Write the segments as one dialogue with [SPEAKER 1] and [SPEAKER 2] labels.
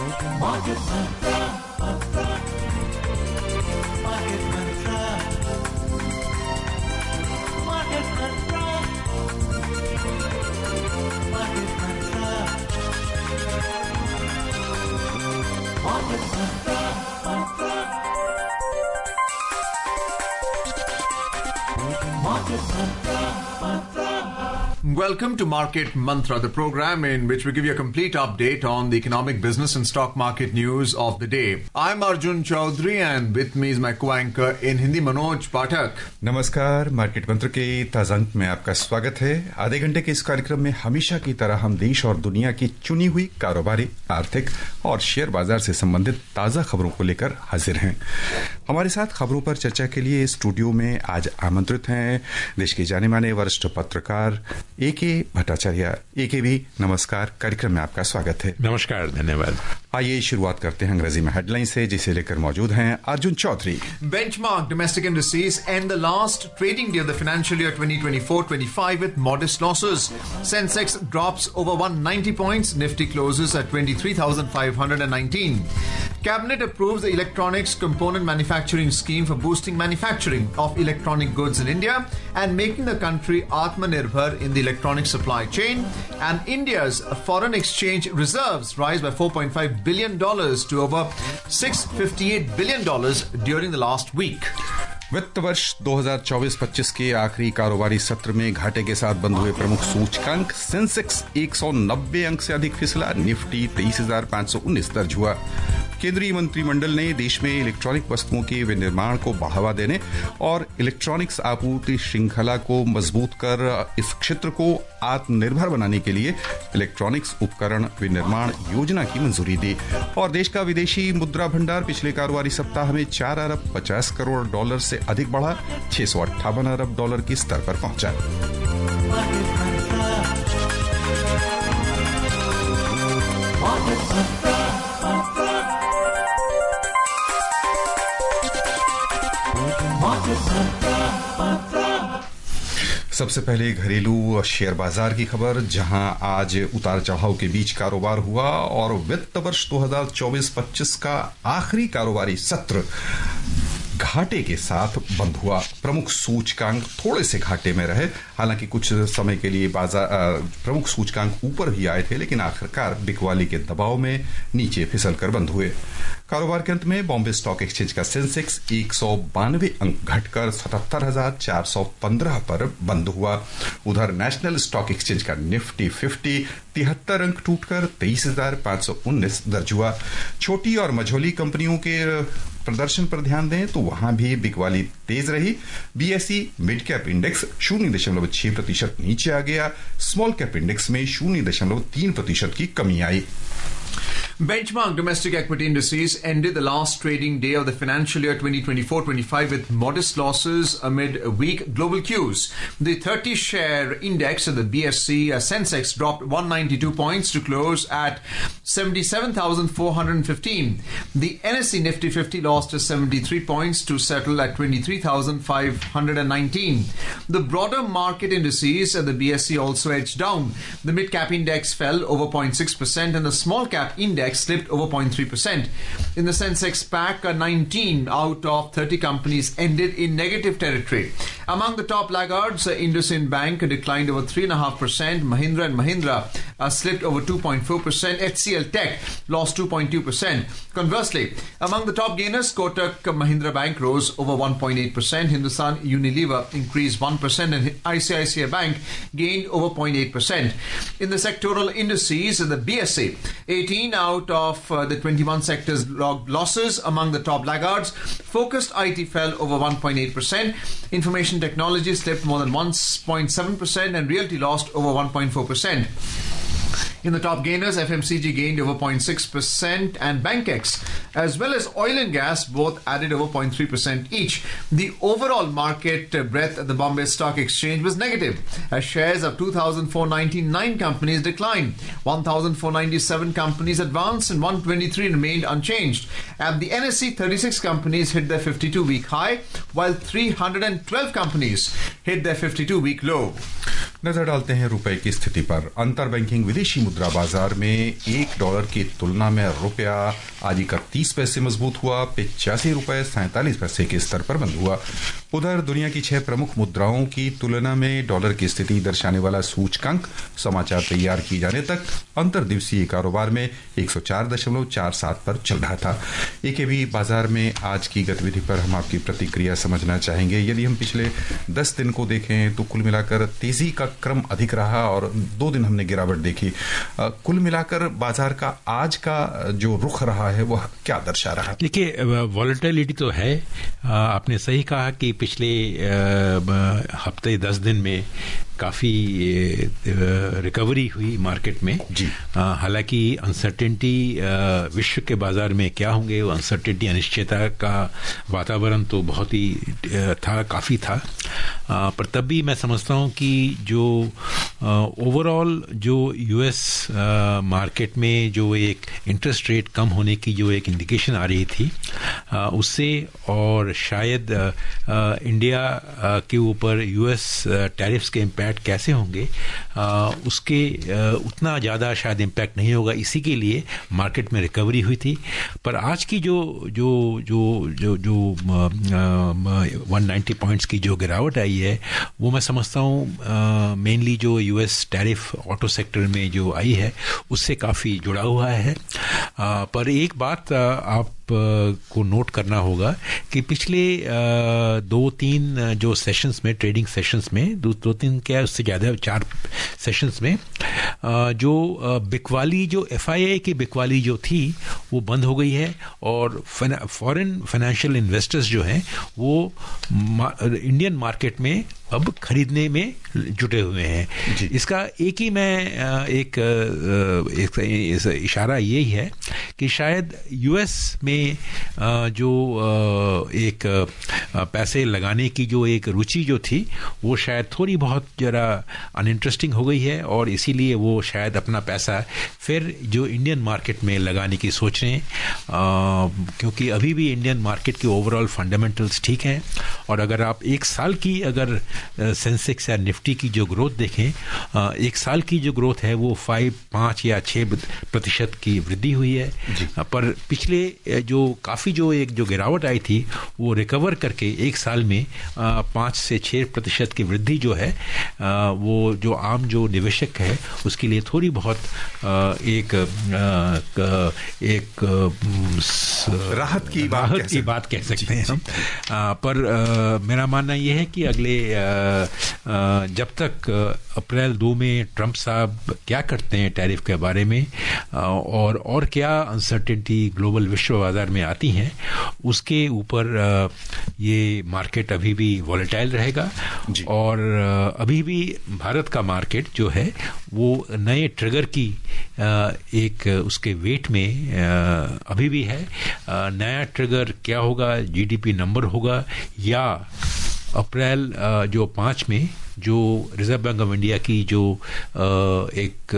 [SPEAKER 1] Market Mantra, Market Mantra, Market Mantra, Market Mantra, Market Mantra, Market Mantra.
[SPEAKER 2] Welcome to Market Mantra, the program in which we give you a complete update on the economic, business and stock market news of the day. I'm Arjun Chaudhary and with me is my co-anchor in Hindi, Manoj Pathak.
[SPEAKER 3] नमस्कार, market Mantra के ताजा अंक में आपका स्वागत है। आधे घंटे के इस कार्यक्रम में हमेशा की तरह हम देश और दुनिया की चुनी हुई कारोबारी, आर्थिक और शेयर बाजार से संबंधित ताजा खबरों को लेकर हाजिर हैं। हमारे साथ खबरों पर चर्चा के लिए स्टूडियो में आज आमंत्रित हैं देश के जाने माने वरिष्ठ पत्रकार एके भट्टाचार्य। एके भी नमस्कार, कार्यक्रम में आपका स्वागत है।
[SPEAKER 4] नमस्कार, धन्यवाद।
[SPEAKER 3] आइए शुरुआत करते हैं अंग्रेजी में हेडलाइन से, जिसे लेकर मौजूद हैं Arjun Chaudhary.
[SPEAKER 2] Benchmark domestic indices end the last trading day of the financial year 2024-25 with modest losses. Sensex drops over 190 points. Nifty closes at 23,519. Cabinet approves the electronics component manufacturing scheme for boosting manufacturing of electronic goods in India and making the country Atmanirbhar in the electronic supply chain. And India's foreign exchange reserves rise by $4.5 billion to over $658 billion during the last week.
[SPEAKER 3] वित्त वर्ष 2024-25 के आखिरी कारोबारी सत्र में घाटे के साथ बंद हुए प्रमुख सूचकांक सेंसेक्स 190 अंक से अधिक फिसला, निफ्टी 23,519 दर्ज हुआ। केंद्रीय मंत्रिमंडल ने देश में इलेक्ट्रॉनिक वस्तुओं के विनिर्माण को बढ़ावा देने और इलेक्ट्रॉनिक्स आपूर्ति श्रृंखला को मजबूत कर इस क्षेत्र को आत्मनिर्भर बनाने के लिए इलेक्ट्रॉनिक्स उपकरण विनिर्माण योजना की मंजूरी दी। और देश का विदेशी मुद्रा भंडार पिछले कारोबारी सप्ताह में 4 अरब 50 करोड़ डॉलर से अधिक बढ़ा, 658 अरब डॉलर के स्तर पर पहुंचा। सबसे पहले घरेलू शेयर बाजार की खबर, जहां आज उतार चढ़ाव के बीच कारोबार हुआ और वित्त वर्ष 2024-25 का आखिरी कारोबारी सत्र घाटे के साथ बंद हुआ। प्रमुख सूचकांक थोड़े से घाटे में रहे, हालांकि कुछ समय के लिए प्रमुख सूचकांक ऊपर भी आए थे, लेकिन आखिरकार बिकवाली के दबाव में नीचे फिसलकर बंद हुए। कारोबार के अंत में बॉम्बे स्टॉक एक्सचेंज का सेंसेक्स 192 अंक घटकर 77,415 पर बंद हुआ। उधर नेशनल स्टॉक एक्सचेंज का निफ्टी 50 73 अंक टूटकर 23,519 दर्ज हुआ। छोटी और मझोली कंपनियों के प्रदर्शन पर ध्यान दें तो वहां भी बिकवाली तेज रही। बीएसई मिड कैप इंडेक्स 0.6% नीचे आ गया। स्मॉल कैप इंडेक्स में 0.3% की कमी आई।
[SPEAKER 2] Benchmark domestic equity indices ended the last trading day of the financial year 2024-25 with modest losses amid weak global cues. The 30-share index of the BSE Sensex dropped 192 points to close at 77,415. The NSE Nifty 50 lost 73 points to settle at 23,519. The broader market indices at the BSE also edged down. The mid-cap index fell over 0.6% and the small-cap index slipped over 0.3%. In the Sensex pack, 19 out of 30 companies ended in negative territory. Among the top laggards, IndusInd Bank declined over 3.5%, Mahindra & Mahindra slipped over 2.4%, HCL Tech lost 2.2%. Conversely, among the top gainers, Kotak Mahindra Bank rose over 1.8%, Hindustan Unilever increased 1% and ICICI Bank gained over 0.8%. In the sectoral indices, the BSE, 18 out of the 21 sectors logged losses. Among the top laggards, focused IT fell over 1.8%, information technology slipped more than 1.7% and realty lost over 1.4%. In the top gainers, FMCG gained over 0.6% and BankX as well as oil and gas both added over 0.3% each. The overall market breadth at the Bombay Stock Exchange was negative as shares of 2,499 companies declined, 1,497 companies advanced and 123 remained unchanged. At the NSE, 36 companies hit their 52-week high while 312 companies hit their 52-week low.
[SPEAKER 3] नजर डालते हैं रुपए की स्थिति पर। अंतर banking विदेशी मुद्रा मुद्रा बाजार में $1 की तुलना में रुपया आज 31 पैसे मजबूत हुआ, 85 रुपए 47 पैसे के स्तर पर बंद हुआ। उधर दुनिया की 6 प्रमुख मुद्राओं की तुलना में डॉलर की स्थिति दर्शाने वाला सूचकांक समाचार तैयार किए जाने तक अंतर्दिवसीय कारोबार में 104.47 पर चल रहा था। एकेबी बाजार में आज की गतिविधि पर हम आपकी प्रतिक्रिया समझना चाहेंगे। यदि हम पिछले 10 दिन को देखें तो कुल मिलाकर तेजी का क्रम अधिक रहा और 2 दिन हमने गिरावट देखी। कुल मिलाकर बाजार का आज का जो रुख रहा है वह क्या दर्शा रहा?
[SPEAKER 4] देखिए, वॉलेटिलिटी तो है। आपने सही कहा कि पिछले हफ्ते 10 दिन में काफ़ी रिकवरी हुई मार्केट में जी। हालांकि अनसर्टेनिटी विश्व के बाजार में क्या होंगे, वो अनसर्टेनिटी अनिश्चितता का वातावरण तो बहुत ही था, काफ़ी था। पर तब भी मैं समझता हूँ कि जो ओवरऑल जो यूएस मार्केट में जो एक इंटरेस्ट रेट कम होने की जो एक इंडिकेशन आ रही थी उससे, और शायद इंडिया के ऊपर यूएस टैरिफ्स के इम्पैक्ट कैसे होंगे उसके उतना ज़्यादा शायद इम्पैक्ट नहीं होगा, इसी के लिए मार्केट में रिकवरी हुई थी। पर आज की जो 190 पॉइंट्स की जो गिरावट आई है वो मैं समझता हूँ मेनली जो यूएस टैरिफ ऑटो सेक्टर में जो आई है उससे काफ़ी जुड़ा हुआ है। पर एक बात आप को नोट करना होगा कि पिछले 2-3 जो सेशंस में, ट्रेडिंग सेशंस में, 2-3 क्या उससे ज़्यादा 4 सेशंस में जो बिकवाली, जो FII की बिकवाली जो थी वो बंद हो गई है और फॉरेन फाइनेंशियल इन्वेस्टर्स जो हैं वो इंडियन मार्केट में अब खरीदने में जुटे हुए हैं। इसका एक ही मैं एक इशारा यही है कि शायद यूएस में जो एक पैसे लगाने की जो एक रुचि जो थी वो शायद थोड़ी बहुत जरा अनइंटरेस्टिंग हो गई है और इसीलिए वो शायद अपना पैसा फिर जो इंडियन मार्केट में लगाने की सोच रहे हैं, क्योंकि अभी भी इंडियन मार्केट के ओवरऑल फंडामेंटल्स ठीक हैं। और अगर आप एक साल की अगर सेंसेक्स या निफ्टी की जो ग्रोथ देखें, एक साल की जो ग्रोथ है वो 5 या 6% की वृद्धि हुई है। पर पिछले जो काफ़ी जो एक जो गिरावट आई थी वो रिकवर करके एक साल में 5 से 6% की वृद्धि जो है वो जो आम जो निवेशक है उसके लिए थोड़ी बहुत एक
[SPEAKER 3] राहत की बात कह सकते हैं हम।
[SPEAKER 4] पर मेरा मानना ये है कि अगले जब तक अप्रैल 2 में ट्रंप साहब क्या करते हैं टैरिफ के बारे में और क्या अनसर्टेनिटी ग्लोबल विश्व बाजार में आती हैं, उसके ऊपर ये मार्केट अभी भी वॉलेटाइल रहेगा। और अभी भी भारत का मार्केट जो है वो नए ट्रिगर की एक उसके वेट में अभी भी है। नया ट्रिगर क्या होगा, जीडीपी नंबर होगा या अप्रैल जो 5 में जो रिजर्व बैंक ऑफ इंडिया की जो एक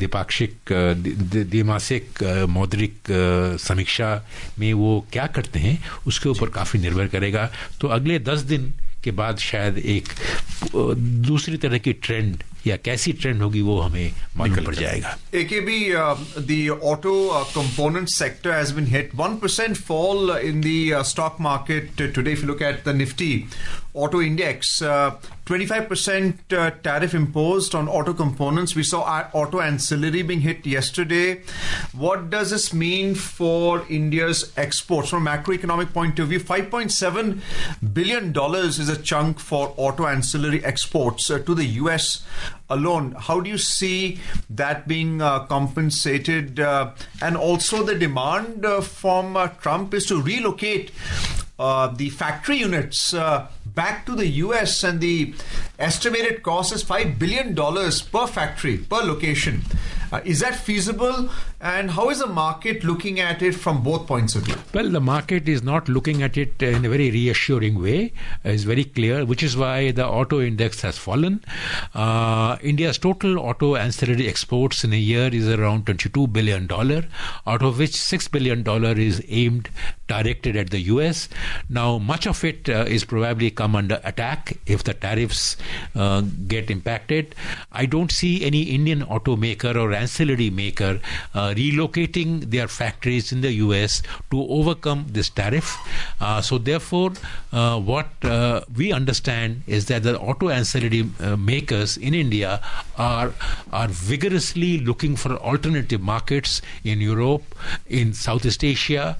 [SPEAKER 4] द्विमासिक मौद्रिक समीक्षा में वो क्या करते हैं उसके ऊपर काफ़ी निर्भर करेगा। तो अगले 10 दिन के बाद शायद एक दूसरी तरह की ट्रेंड या कैसी ट्रेंड होगी वो हमें मालूम पड़ जाएगा।
[SPEAKER 2] AKB, the auto component sector has been hit. 1% fall in the stock market today. If you look at the Nifty auto index, 25% tariff imposed on auto components. We saw auto ancillary being hit yesterday. What does this mean for India's exports from a macroeconomic point of view? $5.7 billion is a chunk for auto ancillary exports to the US alone. How do you see that being compensated? And also the demand from Trump is to relocate the factory units back to the US, and the estimated cost is $5 billion per factory, per location. Is that feasible? And how is the market looking at it from both points of view?
[SPEAKER 4] Well, the market is not looking at it in a very reassuring way. It's very clear, which is why the auto index has fallen. India's total auto ancillary exports in a year is around $22 billion, out of which $6 billion is directed at the US. Now, much of it is probably come under attack if the tariffs get impacted. I don't see any Indian automaker or ancillary maker relocating their factories in the US to overcome this tariff. So therefore, what we understand is that the auto ancillary makers in India are vigorously looking for alternative markets in Europe, in Southeast Asia,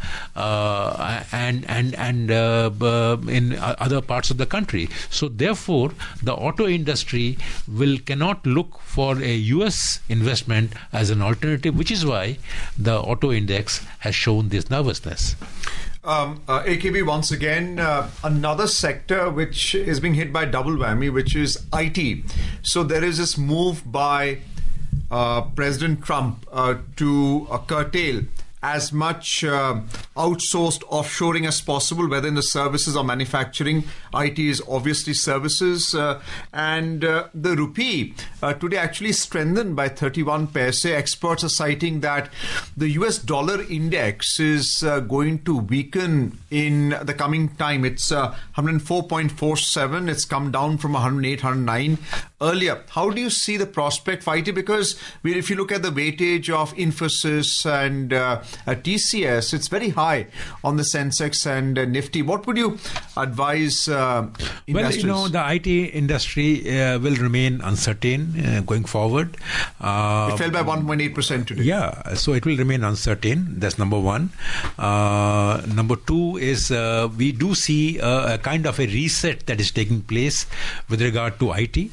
[SPEAKER 4] and in other parts of the country. So therefore, the auto industry cannot look for a US investment as an alternative, which is why the auto index has shown this nervousness.
[SPEAKER 2] AKB, once again, another sector which is being hit by double whammy, which is IT. So there is this move by President Trump to curtail as much outsourced offshoring as possible, whether in the services or manufacturing. IT is obviously services. And the rupee today actually strengthened by 31 paise. Experts are citing that the US dollar index is going to weaken in the coming time. It's 104.47. It's come down from 108, 109 earlier. How do you see the prospect for IT? Because if you look at the weightage of Infosys and TCS, it's very high on the Sensex and Nifty. What would you advise investors?
[SPEAKER 4] Well, the IT industry will remain uncertain going forward.
[SPEAKER 2] It fell by 1.8% today.
[SPEAKER 4] Yeah, so it will remain uncertain. That's number one. Number two is we do see a kind of a reset that is taking place with regard to IT.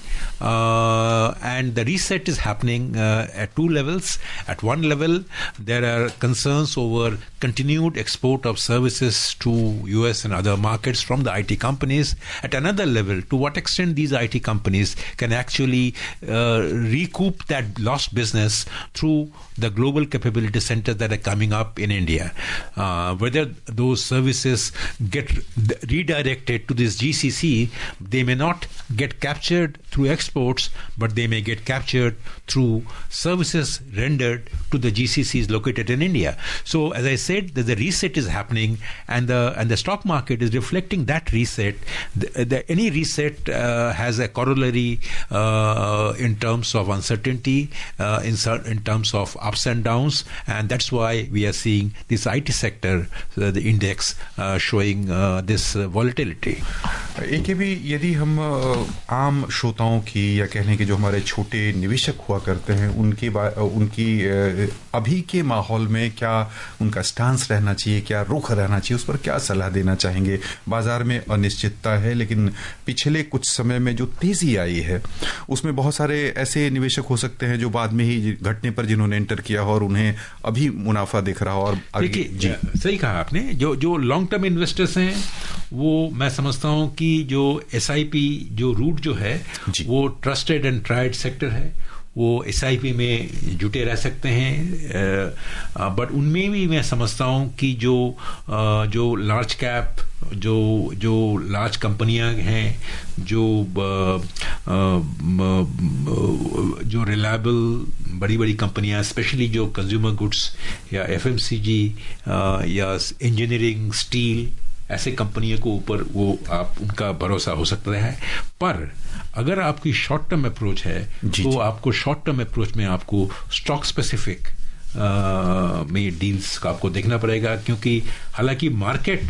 [SPEAKER 4] And the reset is happening at two levels. At one level, there are concerns over continued export of services to US and other markets from the IT companies. At another level, to what extent these IT companies can actually recoup that lost business through the global capability centers that are coming up in India. Whether those services get redirected to this GCC, they may not get captured through exports, but they may get captured through services rendered to the GCCs located in India. So, as I said, the reset is happening, and the stock market is reflecting that reset. Any reset has a corollary in terms of uncertainty, in terms of ups and downs, and that's why we are seeing this IT sector, the index, showing this volatility.
[SPEAKER 3] AKB, यदि हम आम श्रोताओं की या कहने के जो हमारे छोटे निवेशक हुआ करते हैं उनकी अभी के माहौल में क्या उनका स्टांस रहना चाहिए, क्या रुख रहना चाहिए, उस पर क्या सलाह देना चाहेंगे? बाजार में अनिश्चितता है, लेकिन पिछले कुछ समय में जो तेजी आई है उसमें बहुत सारे ऐसे निवेशक हो सकते हैं जो बाद में ही घटने पर जिन्होंने एंटर किया और उन्हें अभी मुनाफा दिख रहा और
[SPEAKER 4] देखिए, सही कहा आपने। जो लॉन्ग टर्म इन्वेस्टर्स हैं वो मैं समझता हूं कि जो SIP जो रूट जो है वो ट्रस्टेड एंड ट्राइड सेक्टर है, वो SIP में जुटे रह सकते हैं। बट उनमें भी मैं समझता हूं कि जो लार्ज कैप जो लार्ज कंपनियां हैं, जो रिलायबल बड़ी बड़ी कंपनियां, स्पेशली जो कंज्यूमर गुड्स या FMCG या इंजीनियरिंग, स्टील, ऐसे कंपनियों को ऊपर वो आप उनका भरोसा हो सकता है। पर अगर आपकी शॉर्ट टर्म अप्रोच है तो आपको शॉर्ट टर्म अप्रोच में आपको स्टॉक स्पेसिफिक में डील्स का आपको देखना पड़ेगा, क्योंकि हालांकि मार्केट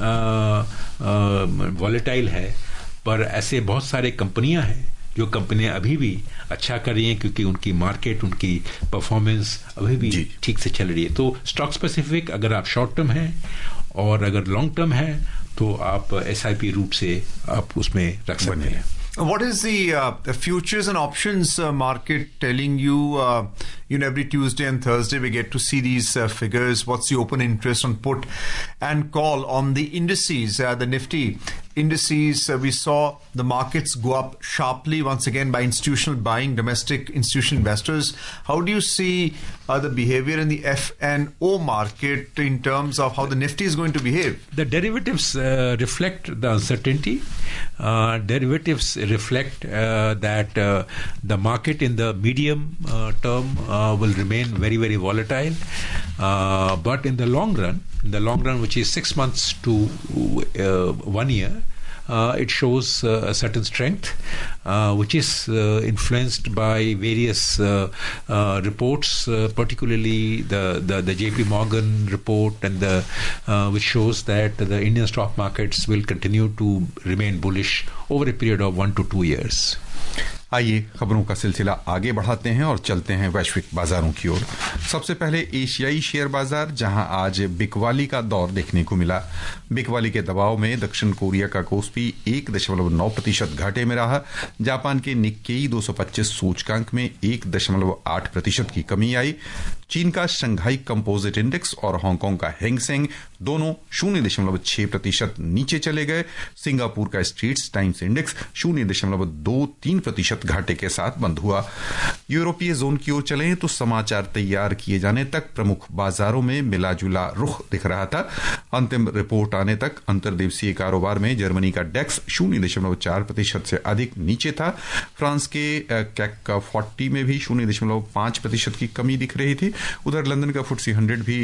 [SPEAKER 4] वॉलेटाइल है, पर ऐसे बहुत सारे कंपनियां हैं जो कंपनियां अभी भी अच्छा कर रही हैं क्योंकि उनकी मार्केट, उनकी परफॉर्मेंस अभी भी ठीक से चल रही है। तो स्टॉक स्पेसिफिक अगर आप शॉर्ट टर्म हैं और अगर लॉन्ग टर्म है तो आप SIP रूट से आप उसमें रख सकते हैं।
[SPEAKER 2] What is the futures and options market telling you? Every Tuesday and Thursday we get to see these figures. What's the open interest on put and call on the indices? The Nifty indices, we saw the markets go up sharply once again by institutional buying, domestic institutional investors. How do you see the behavior in the F&O market in terms of how the Nifty is going to behave?
[SPEAKER 4] The derivatives reflect the uncertainty. Derivatives reflect that the market in the medium term will remain very, very volatile. But in the long run, which is 6 months to 1 year, it shows a certain strength, which is influenced by various reports, particularly the JP Morgan report, and which shows that the Indian stock markets will continue to remain bullish over a period of 1 to 2 years.
[SPEAKER 3] आइए खबरों का सिलसिला आगे बढ़ाते हैं और चलते हैं वैश्विक बाजारों की ओर। सबसे पहले एशियाई शेयर बाजार, जहां आज बिकवाली का दौर देखने को मिला। बिकवाली के दबाव में दक्षिण कोरिया का कोस्पी 1.9% घाटे में रहा। जापान के निक्केई 225 सूचकांक में 1.8% की कमी आई। चीन का शंघाई कंपोजिट इंडेक्स और हांगकांग का हैंग सेंग दोनों 0.6% नीचे चले गए। सिंगापुर का स्ट्रेट्स टाइम्स इंडेक्स 0.23% घाटे के साथ बंद हुआ। यूरोपीय जोन की ओर चलें तो समाचार तैयार किए जाने तक प्रमुख बाजारों में मिला जुला रुख दिख रहा था। अंतिम रिपोर्ट आने तक अंतर्देशीय कारोबार में जर्मनी का डेक्स 0.4% से अधिक नीचे था। फ्रांस के कैक 40 में भी 0.5% की कमी दिख रही थी। उधर लंदन का FTSE 100 भी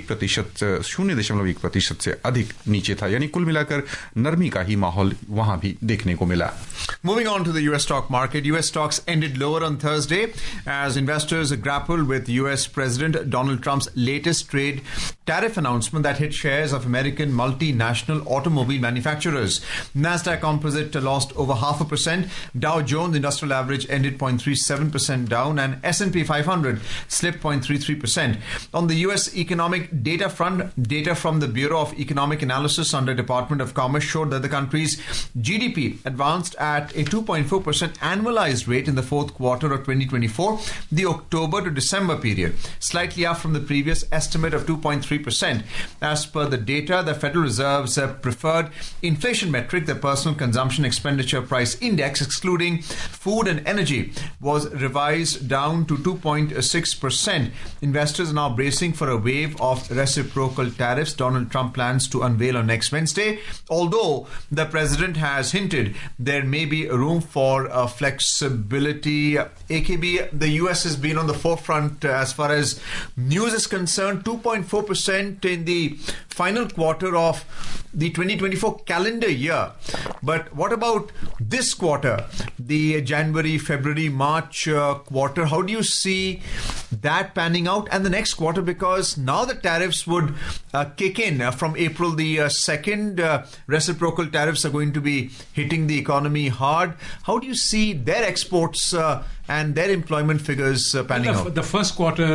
[SPEAKER 3] 0.1% से अधिक नीचे था। यानी कुल मिलाकर नरमी का ही माहौल वहां भी देखने को मिला।
[SPEAKER 2] Moving on to the US stock market, US stocks ended lower on Thursday as investors grappled with US President Donald Trump's latest trade tariff announcement that hit shares of American multinational automobile manufacturers. Nasdaq Composite lost over 0.5%. Dow Jones Industrial Average ended 0.37% down, and S&P 500 slipped 0.33%. On the US economic data front, data from the Bureau of Economic Analysis under Department of Commerce showed that the country's GDP advanced at a 2.4% annualized rate in the fourth quarter of 2024, the October to December period, slightly up from the previous estimate of 2.3%. As per the data, the Federal Reserve's preferred inflation metric, the Personal Consumption Expenditure Price Index, excluding food and energy, was revised down to 2.6%. Investors are now bracing for a wave of reciprocal tariffs Donald Trump plans to unveil on next Wednesday, although the president has hinted there may be room for flexibility. AKB, the US has been on the forefront as far as news is concerned. 2.4% in the final quarter of the 2024 calendar year. But what about this quarter, the January, February, March quarter? How do you see that panning out, and the next quarter? Because now the tariffs would kick in from April the 2nd. Reciprocal tariffs are going to be hitting the economy hard. How do you see their exports and their employment figures panning out?
[SPEAKER 4] The first quarter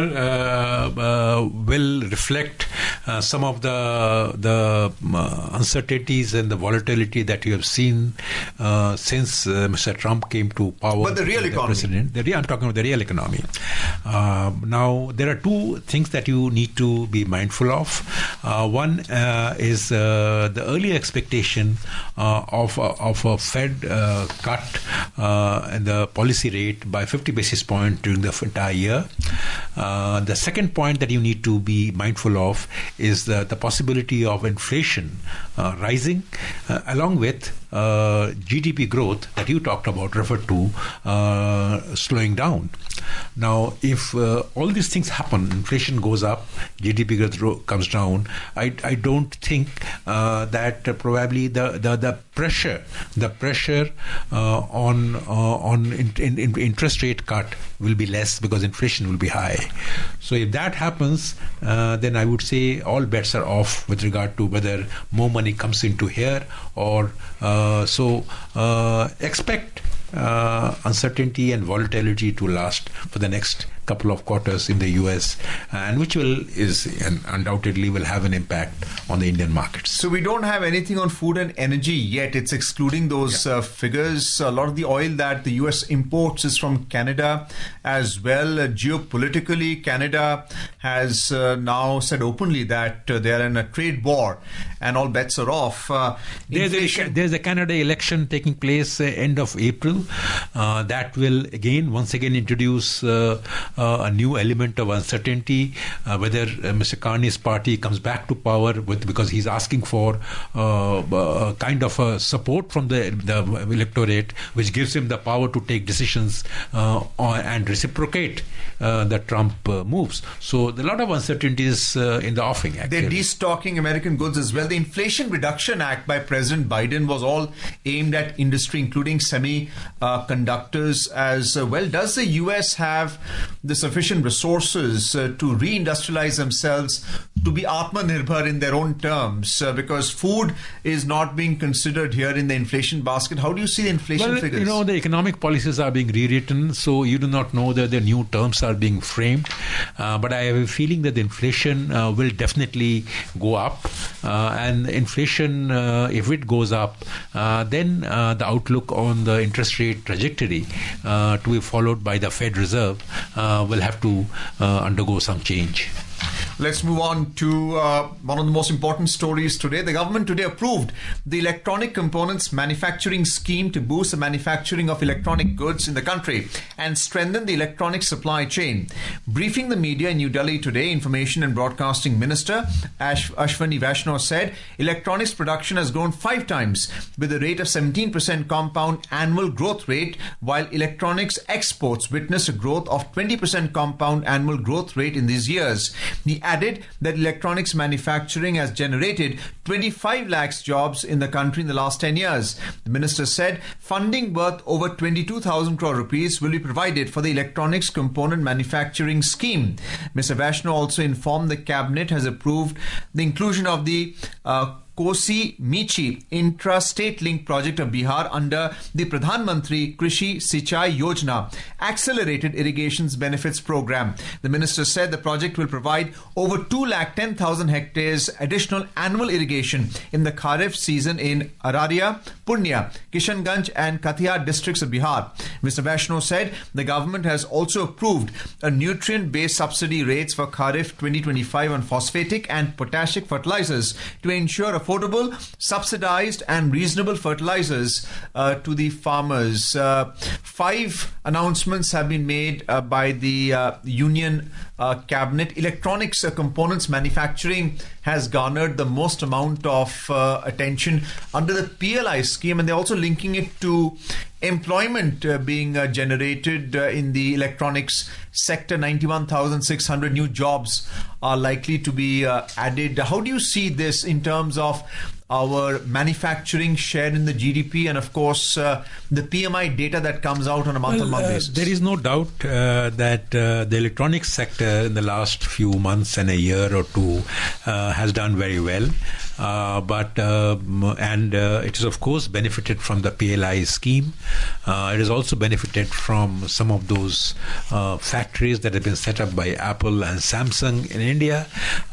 [SPEAKER 4] will reflect some of the uncertainties and the volatility that you have seen since Mr. Trump came to power.
[SPEAKER 2] But the real economy.
[SPEAKER 4] I'm talking about the real economy. Now, there are two things that you need to be mindful of. One is the early expectation of a Fed cut in the policy rate by 50 basis points during the entire year. The second point that you need to be mindful of is the possibility of inflation rising along with GDP growth that you talked about, referred to, slowing down. Now, if all these things happen, inflation goes up, GDP growth comes down, I don't think that probably the pressure on interest rate cut will be less because inflation will be high. So if that happens, then I would say all bets are off with regard to whether more money comes into here or expect uncertainty and volatility to last for the next couple of quarters in the US, and which undoubtedly will have an impact on the Indian markets.
[SPEAKER 2] So we don't have anything on food and energy yet. It's excluding those figures. A lot of the oil that the US imports is from Canada as well. Geopolitically, Canada has now said openly that they are in a trade war and all bets are off.
[SPEAKER 4] There's a Canada election taking place end of April. That will once again introduce a new element of uncertainty whether Mr. Carney's party comes back to power because he's asking for kind of a support from the electorate, which gives him the power to take decisions and reciprocate the Trump moves. So there are a lot of uncertainties in the offing. Actually,
[SPEAKER 2] they're destocking American goods as well. The Inflation Reduction Act by President Biden was all aimed at industry, including semiconductors as well. Does the U.S. have the sufficient resources to reindustrialize themselves, to be Atmanirbhar in their own terms? Because food is not being considered here in the inflation basket. How do you see the inflation figures?
[SPEAKER 4] You know, the economic policies are being rewritten, so you do not know that the new terms are being framed. But I have a feeling that the inflation will definitely go up. And inflation, if it goes up, then the outlook on the interest rate trajectory to be followed by the Fed Reserve will have to undergo some change.
[SPEAKER 2] Let's move on to one of the most important stories today. The government today approved the Electronic Components Manufacturing Scheme to boost the manufacturing of electronic goods in the country and strengthen the electronic supply chain. Briefing the media in New Delhi today, Information and Broadcasting Minister Ashwani Vaishnaw said electronics production has grown 5 times with a rate of 17% compound annual growth rate, while electronics exports witnessed a growth of 20% compound annual growth rate in these years. He added that electronics manufacturing has generated 25 lakhs jobs in the country in the last 10 years. The minister said funding worth over 22,000 crore rupees will be provided for the electronics component manufacturing scheme. Mr. Vaishnaw also informed the cabinet has approved the inclusion of the Kosi Michi intra-state link project of Bihar under the Pradhan Mantri Krishi Sichai Yojana accelerated irrigations benefits program. The minister said the project will provide over 210,000 hectares additional annual irrigation in the Kharif season in Araria, Purnia, Kishanganj and Katihar districts of Bihar. Mr. Vaishnaw said the government has also approved a nutrient-based subsidy rates for Kharif 2025 on phosphatic and potassic fertilizers to ensure affordable, subsidized and reasonable fertilizers to the farmers. 5 announcements have been made by the Union Cabinet. Electronics components manufacturing has garnered the most amount of attention under the PLI scheme, and they're also linking it to employment being generated in the electronics sector. 91,600 new jobs are likely to be added. How do you see this in terms of our manufacturing share in the GDP and of course the PMI data that comes out on a month-on-month basis?
[SPEAKER 4] There is no doubt that the electronics sector in the last few months and a year or two has done very well. But it has of course benefited from the PLI scheme. It has also benefited from some of those factories that have been set up by Apple and Samsung in India.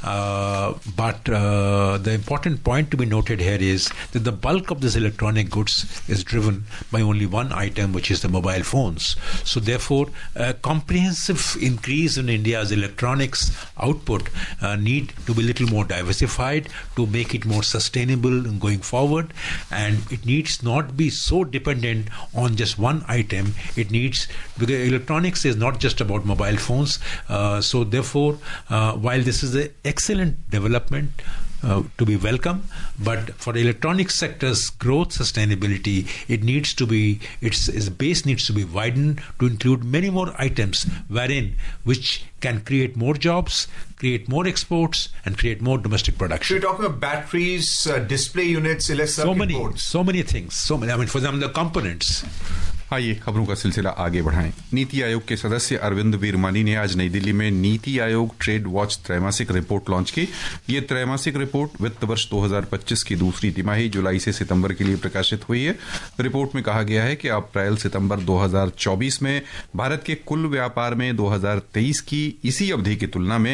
[SPEAKER 4] But the important point to be noted here is that the bulk of this electronic goods is driven by only one item, which is the mobile phones. So therefore, a comprehensive increase in India's electronics output need to be a little more diversified to make it more sustainable going forward, and it needs not be so dependent on just one item. It needs, because electronics is not just about mobile phones. So therefore, while this is an excellent development to be welcome, but for the electronic sector's growth sustainability, it needs to be, its base needs to be widened to include many more items which can create more jobs, create more exports and create more domestic production.
[SPEAKER 2] So you're talking about batteries, display units, electronic boards.
[SPEAKER 4] So many things. I mean, for example, the components.
[SPEAKER 3] आइए खबरों का सिलसिला आगे बढ़ाएं। नीति आयोग के सदस्य अरविंद वीरमानी ने आज नई दिल्ली में नीति आयोग ट्रेड वॉच त्रैमासिक रिपोर्ट लॉन्च की। ये त्रैमासिक रिपोर्ट वित्त वर्ष 2025 की दूसरी तिमाही जुलाई से सितंबर के लिए प्रकाशित हुई है। रिपोर्ट में कहा गया है कि अप्रैल सितंबर 2024 में भारत के कुल व्यापार में 2023 की इसी अवधि की तुलना में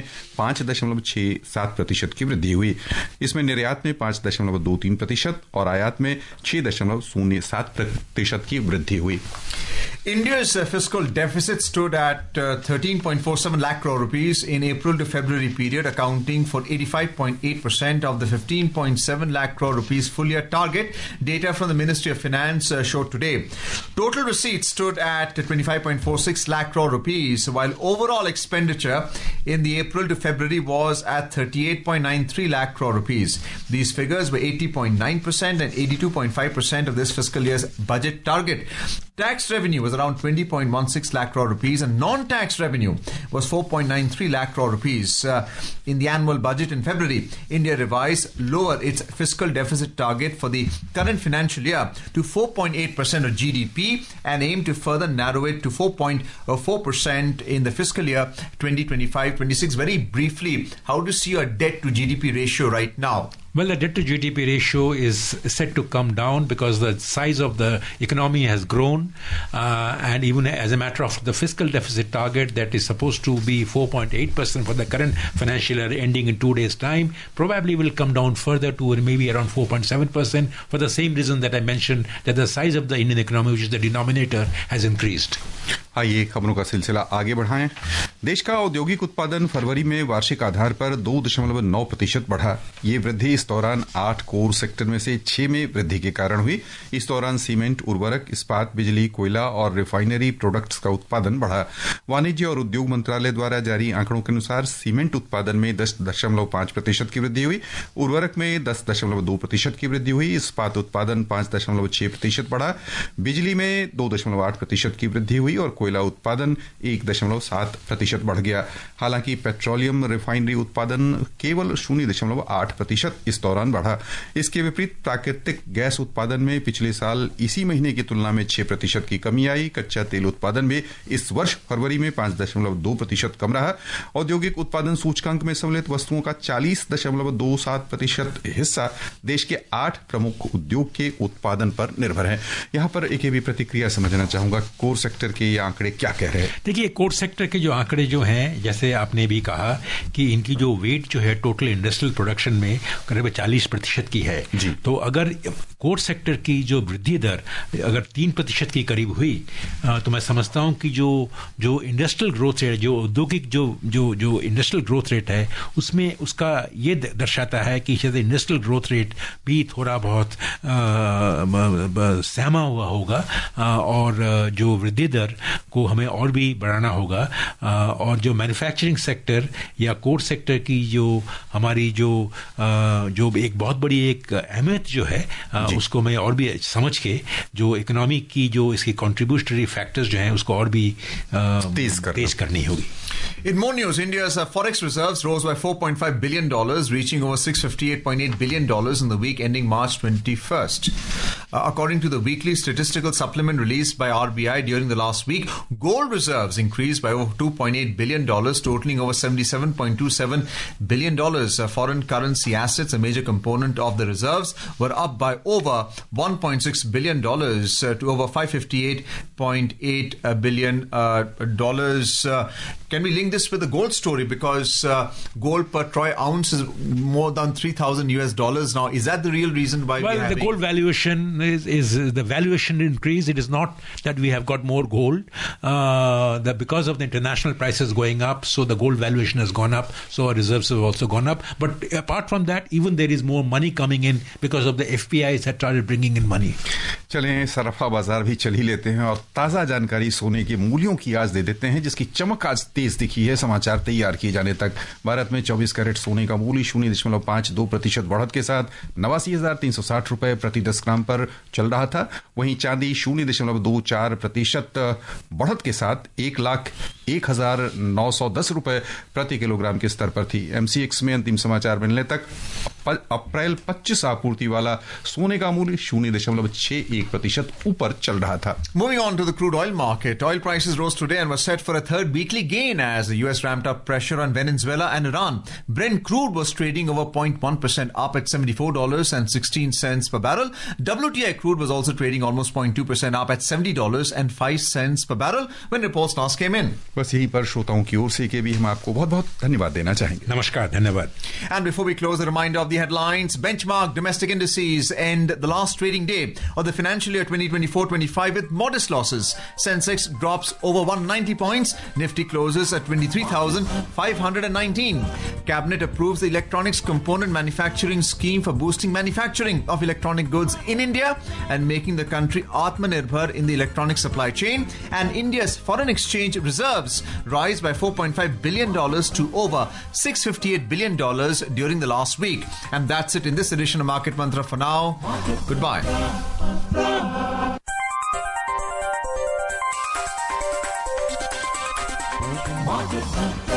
[SPEAKER 3] 5.67% की वृद्धि हुई। इसमें निर्यात में 5.23% और आयात में 6.07% की वृद्धि हुई।
[SPEAKER 2] India's fiscal deficit stood at 13.47 lakh crore rupees in April to February period, accounting for 85.8% of the 15.7 lakh crore rupees full year target. Data from the Ministry of Finance showed today. Total receipts stood at 25.46 lakh crore rupees, while overall expenditure in the April to February was at 38.93 lakh crore rupees. These figures were 80.9% and 82.5% of this fiscal year's budget target. Tax revenue was around 20.16 lakh crore rupees and non-tax revenue was 4.93 lakh crore rupees. In the annual budget in February, India revised lower its fiscal deficit target for the current financial year to 4.8% of GDP and aimed to further narrow it to 4.4% in the fiscal year 2025-26. Very briefly, how do you see your debt to GDP ratio right now?
[SPEAKER 4] Well, the debt to GDP ratio is set to come down because the size of the economy has grown, and even as a matter of the fiscal deficit target that is supposed to be 4.8% for the current financial year ending in 2 days' time, probably will come down further to maybe around 4.7% for the same reason that I mentioned, that the size of the Indian economy, which is the denominator, has increased.
[SPEAKER 3] आइए खबरों का सिलसिला आगे बढ़ाएं। देश का औद्योगिक उत्पादन फरवरी में वार्षिक आधार पर 2.9% बढ़ा। ये वृद्धि इस दौरान 8 कोर सेक्टर में से 6 में वृद्धि के कारण हुई। इस दौरान सीमेंट, उर्वरक, इस्पात, बिजली, कोयला और रिफाइनरी प्रोडक्ट्स का उत्पादन बढ़ा। वाणिज्य और उद्योग मंत्रालय द्वारा जारी आंकड़ों के अनुसार सीमेंट उत्पादन में 10.5% की वृद्धि हुई, उर्वरक में 10.2% की वृद्धि हुई, इस्पात उत्पादन 5.6% बढ़ा, बिजली में 2.8% की वृद्धि हुई और कोयला उत्पादन 1.7% बढ़ गया। हालांकि पेट्रोलियम रिफाइनरी उत्पादन केवल 0.8% इस दौरान बढ़ा। इसके विपरीत प्राकृतिक गैस उत्पादन में पिछले साल इसी महीने की तुलना में 6% की कमी आई। कच्चा तेल उत्पादन में इस वर्ष फरवरी में 5.2% कम रहा। औद्योगिक उत्पादन सूचकांक में सम्मिलित वस्तुओं का 40.27% हिस्सा देश के 8 प्रमुख उद्योग के उत्पादन पर निर्भर है। यहां पर एक भी प्रतिक्रिया समझना चाहूंगा, कोर सेक्टर के ये आंकड़े क्या कह रहे हैं?
[SPEAKER 4] देखिए, कोर सेक्टर के जो आंकड़े जो हैं, जैसे आपने भी कहा कि इनकी जो वेट जो है टोटल इंडस्ट्रियल प्रोडक्शन में करीब 40% की है। तो अगर कोर सेक्टर की जो वृद्धि दर अगर 3% की करीब हुई, तो मैं समझता हूं कि जो इंडस्ट्रियल ग्रोथ रेट, जो औद्योगिक जो इंडस्ट्रियल ग्रोथ रेट है, उसमें उसका ये दर्शाता है कि शायद इंडस्ट्रियल ग्रोथ रेट भी थोड़ा बहुत सहमा हुआ होगा और जो वृद्धि दर को हमें और भी बढ़ाना होगा। और जो मैन्युफैक्चरिंग सेक्टर या कोर सेक्टर की जो हमारी जो एक बहुत बड़ी एक अहमियत जो है, उसको मैं और भी समझ के जो इकोनॉमी की जो इसकी कंट्रीब्यूटरी फैक्टर्स जो हैं उसको और भी तेज करनी होगी।
[SPEAKER 2] In more news, India's forex reserves rose by $4.5 billion, reaching over $658.8 billion in the week ending March 21st. According to the weekly statistical supplement released by RBI during the last week, gold reserves increased by over $2.8 billion, totaling over $77.27 billion. Foreign currency assets, a major component of the reserves, were up by over $1.6 billion to over $558.8 billion. Can we link this with the gold story? Because gold per troy ounce is more than $3,000 now. Is that the real reason why
[SPEAKER 4] the gold valuation is the valuation increase? It is not that we have got more gold. Because of the international prices going up, so the gold valuation has gone up, so our reserves have also gone up. But apart from that, even there is more money coming in because of the FPIs that started bringing in money.
[SPEAKER 3] चलें सराफा बाजार भी चल ही लेते हैं और ताजा जानकारी सोने के मूल्यों की आज दे देते हैं, जिसकी चमक आज तेज दिखी है समाचार तैयार किए जाने तक। भारत में 24 कैरेट सोने का मूल्य 0.52% बढ़त के साथ 89,360 रुपए प्रति 10 ग्राम पर चल रहा था। वहीं चांदी 0.24% बढ़त के साथ 1,01,910 रुपए प्रति किलोग्राम के स्तर पर थी। MCX में अंतिम समाचार मिलने तक अप्रैल 25 आपूर्ति वाला सोने का मूल्य 0.61% ऊपर चल रहा था।
[SPEAKER 2] Moving on to the crude oil market, oil prices rose today and were set for a third weekly gain as the US ramped up pressure on Venezuela and Iran. Brent crude was trading over 0.1% up at $74.16 per barrel. WTI crude was also trading almost 0.2% up at $70.05 per barrel when reports last came in.
[SPEAKER 3] बस यहीं पर श्रोताओं की ओर से के भी हम आपको बहुत बहुत धन्यवाद देना चाहेंगे।
[SPEAKER 4] नमस्कार, धन्यवाद।
[SPEAKER 2] And before we close, a reminder of the the headlines. Benchmark domestic indices end the last trading day of the financial year 2024-25 with modest losses. Sensex drops over 190 points. Nifty closes at 23,519. Cabinet approves the electronics component manufacturing scheme for boosting manufacturing of electronic goods in India and making the country Atmanirbhar in the electronic supply chain. And India's foreign exchange reserves rise by $4.5 billion to over $658 billion during the last week. And that's it in this edition of Market Mantra for now. Goodbye.
[SPEAKER 1] Market Mantra.